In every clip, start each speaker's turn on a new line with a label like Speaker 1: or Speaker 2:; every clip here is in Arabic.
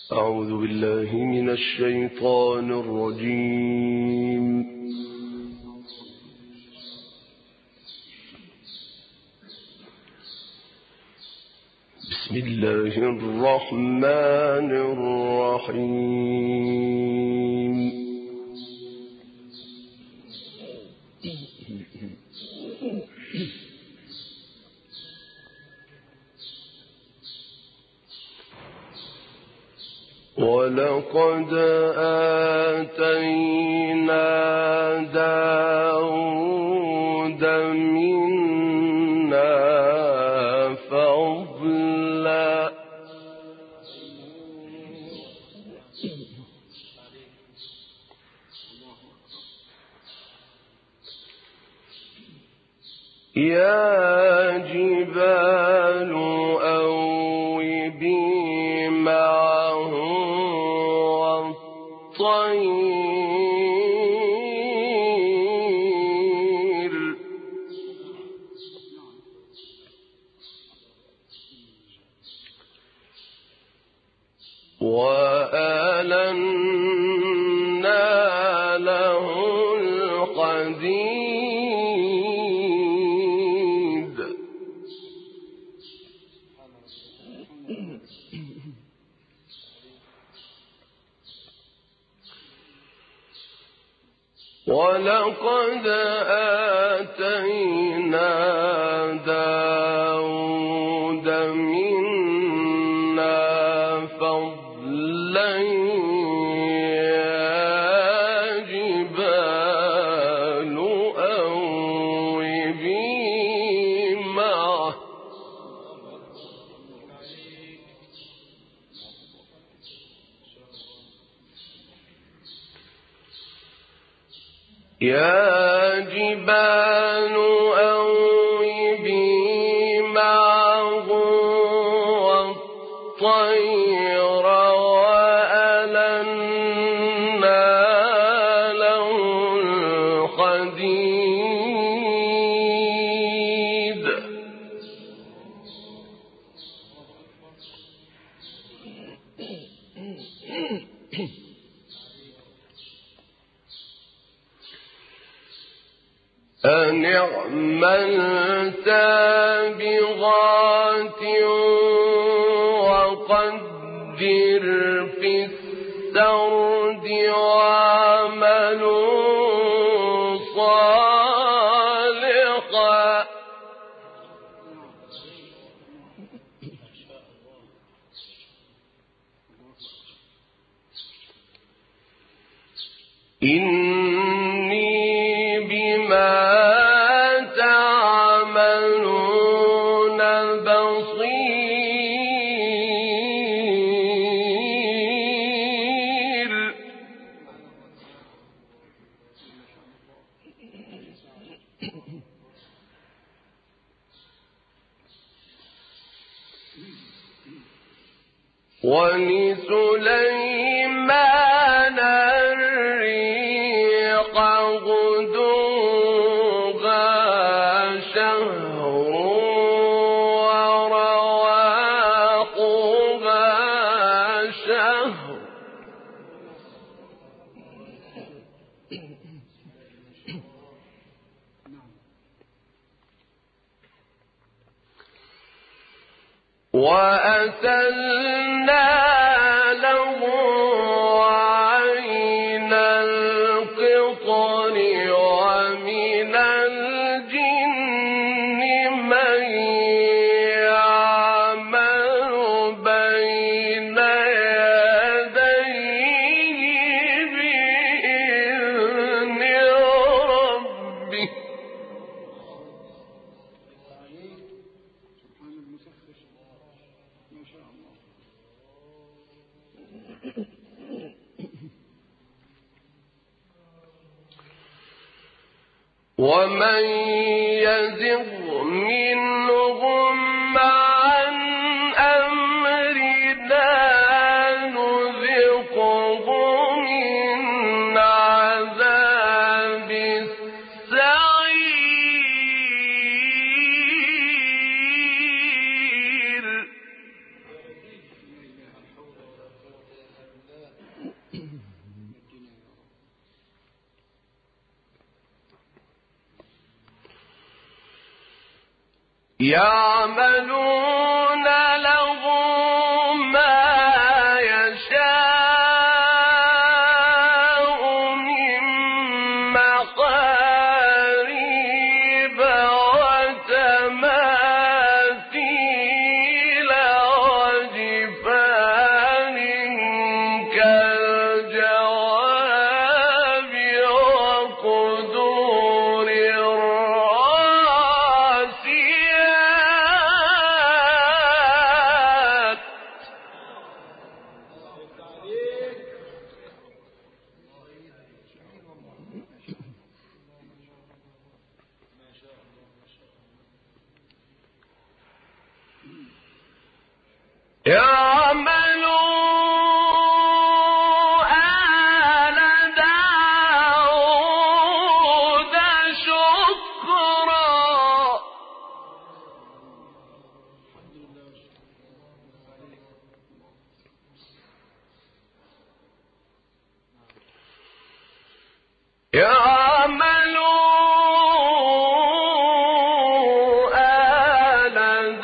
Speaker 1: أعوذ بالله من الشيطان الرجيم. بسم الله الرحمن الرحيم. ولقد آتينا داود منا فضلا يا جبال أوبي معه والطير وألنا له الحديد ولقد آتينا داود منا فضلا يا جبال أوبي معه يا جبال أوبي معه والطير وألنا له الحديد أن اعمل سابغات وقدر في السرد واعملوا صالحا إني بما تعملون بصير ولسليمان الريح غدوها شهر ورواحها شهر وأسلنا له عين القطر ومن الجن من يعمل بين يديه بإذن ربه ومن يزغ منهم عن أمرنا نذقه من عذاب السعير يعملون له ما يشاء من محاريب وتماثيل وجفان كالجواب وقدور الراسيات. يعملوا آل داود شكرا. يعملوا آل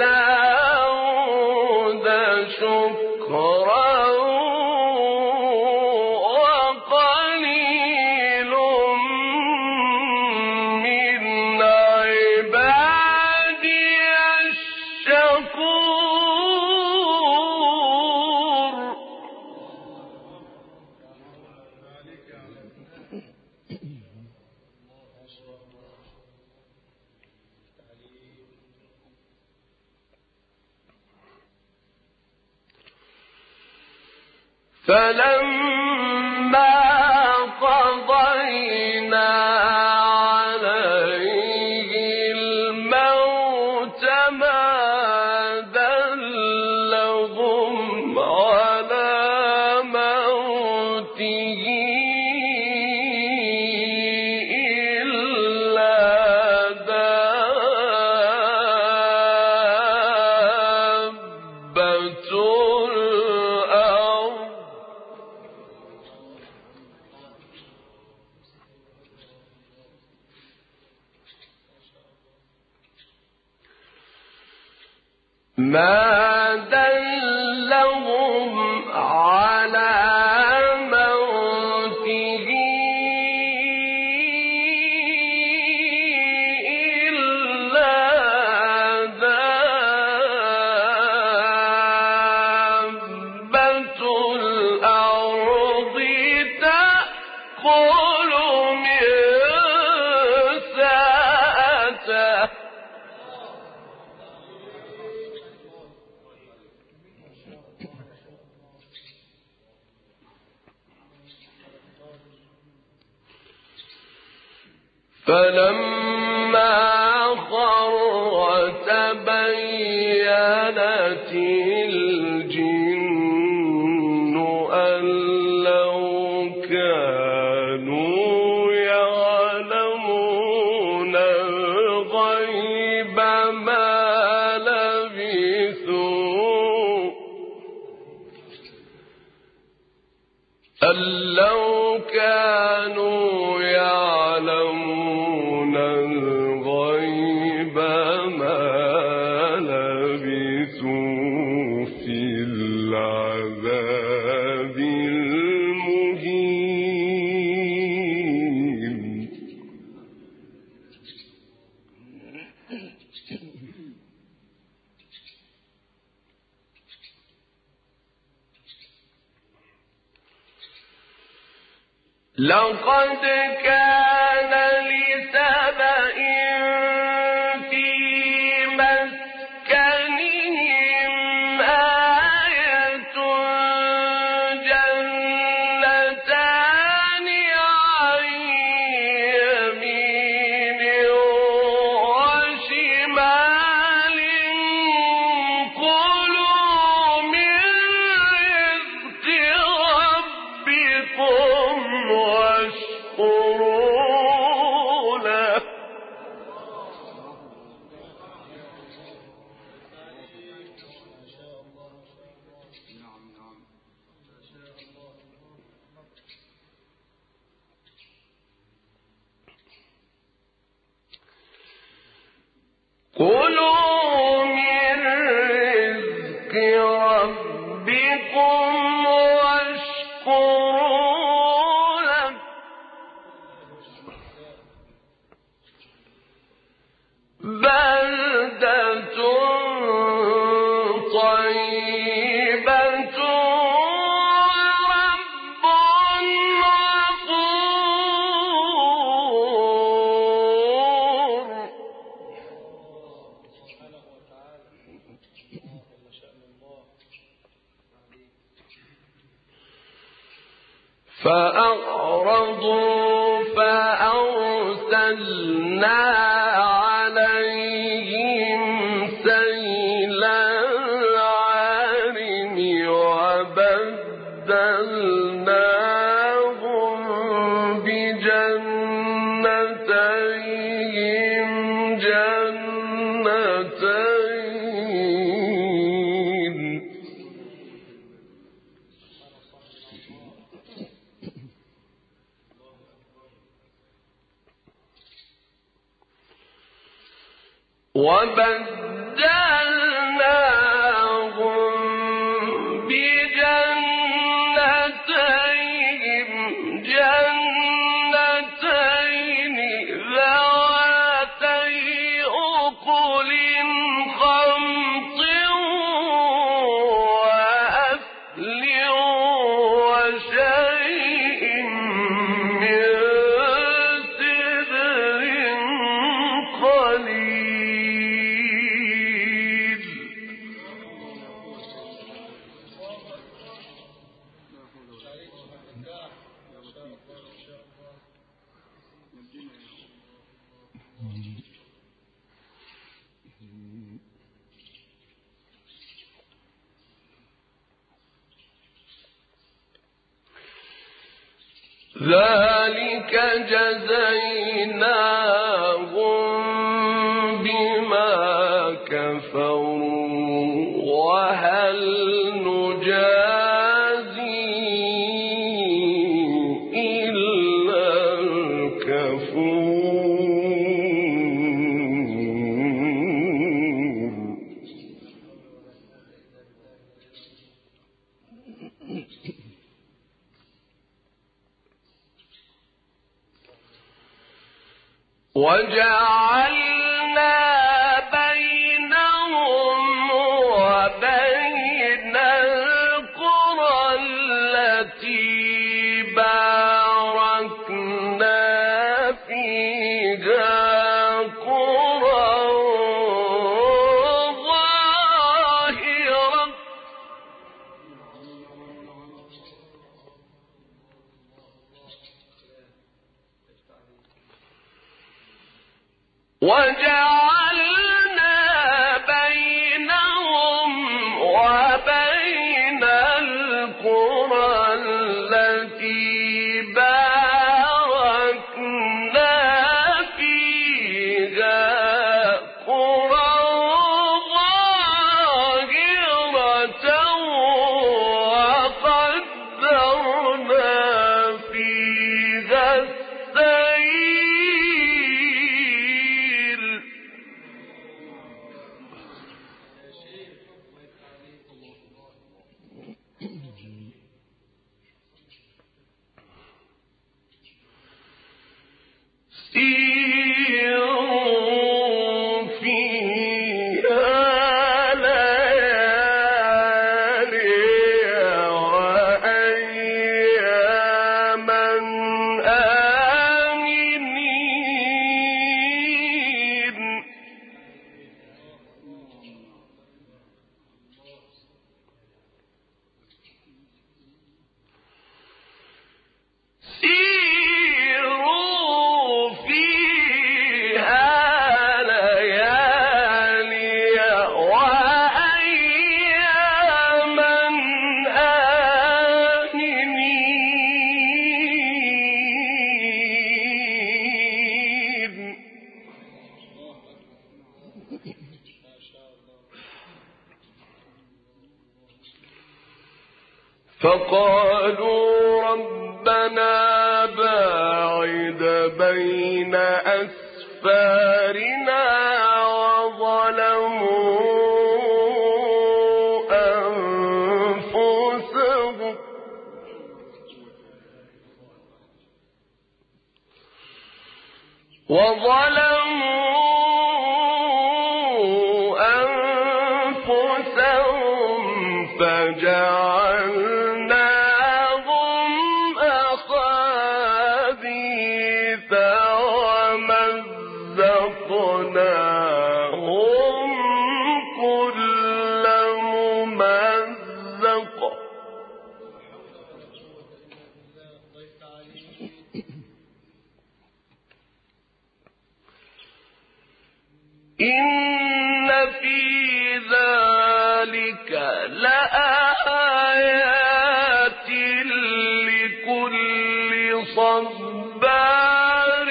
Speaker 1: داود شكرا وقليل من عبادي الشكور. فلما قضينا عليه الموت ما دلهم على موته إلا دابة الأرض ما دلهم على موته إلا دابة الأرض تأكل من سأته. فلما خر تبينت الجن أن لو كانوا يعلمون الغيب ما لبثوا أن لو كانوا يعلمون الغيب ما لبثوا في العذاب المهين. لقد كان لسبإ في مسكنهم آية جنتان عن يمين وشمال كلوا من رزق ربكم واشكروا فأعرضوا فأرسلنا عليهم سيل العارم وبدلناهم بجنتيهم جنتين ذواتي أكل خمط وأثل وشيء من سدر قليل ذلك جزيناهم بما كفروا وهل نجازي إلا الكفور وجعلنا بينهم وبين القرى التي باركنا فيها قرى ظاهرة وجعلنا بينهم وبين القرى التي باركنا فيها قرى ظاهرة وقدرنا فيها السير سيروا فيها ليالي وأياما آمنين سيروا فيها ليالي وأياما آمنين فقالوا ربنا باعد بين أسفارنا وظلموا أنفسهم فجعلناهم أخاديث ومزقناهم كل ممزق إن في ذلك لآيات لكل صبار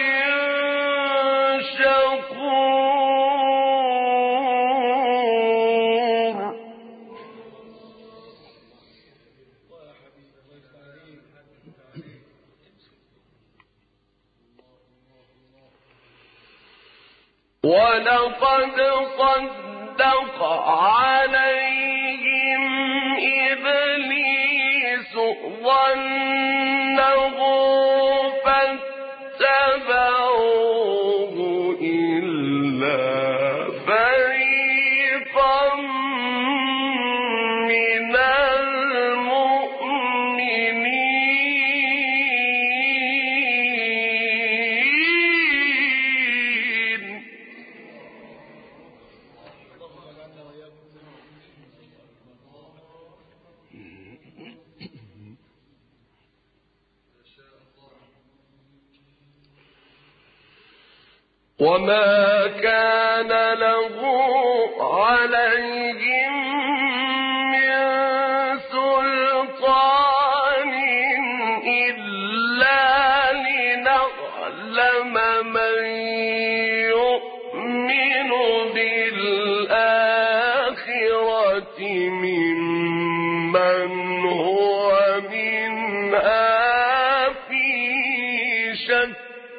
Speaker 1: شكور. ولقد صدق عليهم إبليس ظنه فاتبعوه إلا فريقا من وما كان له عليهم من سلطان إلا لنعلم من يؤمن بالآخرة ممن هو منها في شك.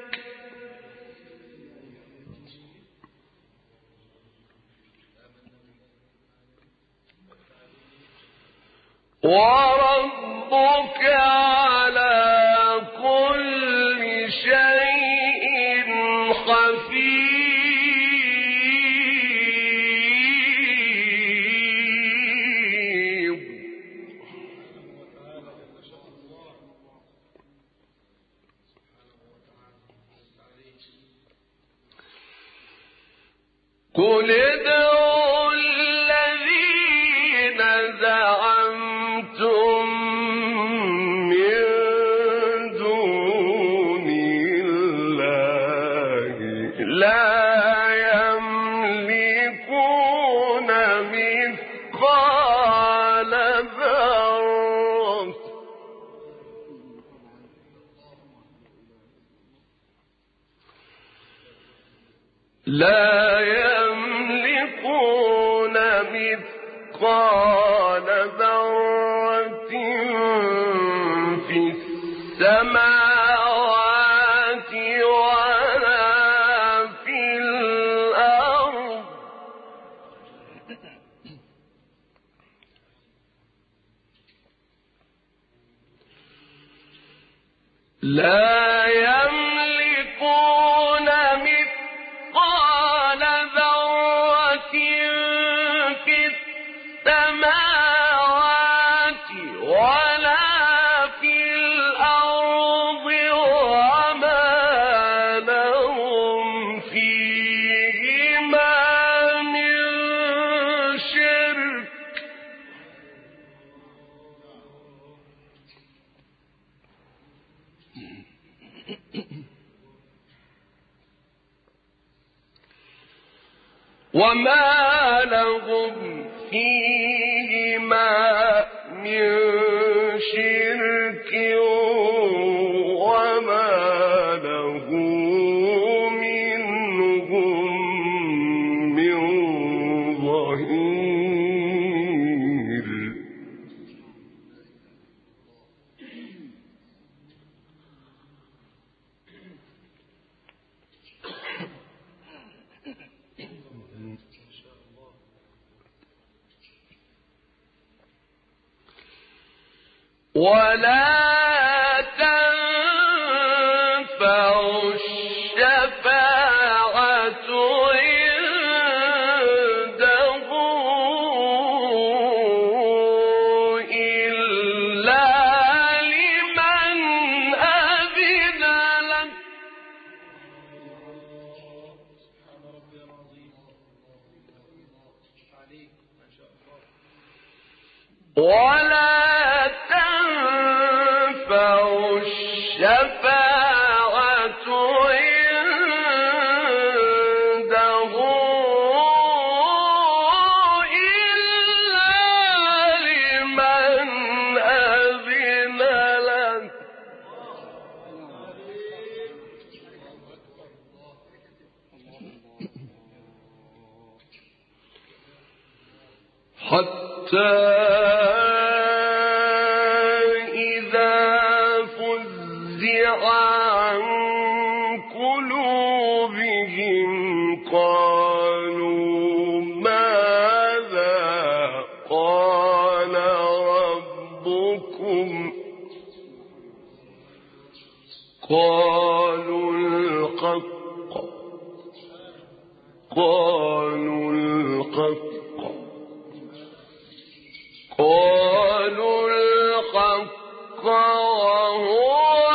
Speaker 1: وربك على كل شيء حفيظ. قل ادعوا الذين زعمتم من دون الله لا يملكون مثقال ذرة في السماوات ولا في الأرض لا يملكون مثقال ذرة في السماوات ولا في الأرض وما لهم فيهما من شرك. وما لهم فيهما من شرك وما له منهم من ظهير. ولا تنفع الشفاعة عنده إلا لمن أذن له ولا تنفع الشفاعة عنده حتى إذا فزع عن قلوبهم قالوا ماذا قال ربكم قالوا الحق قالوا الحق وهو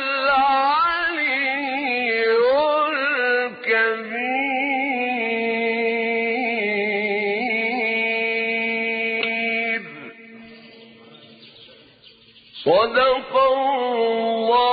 Speaker 1: العلي الكبير. صدق الله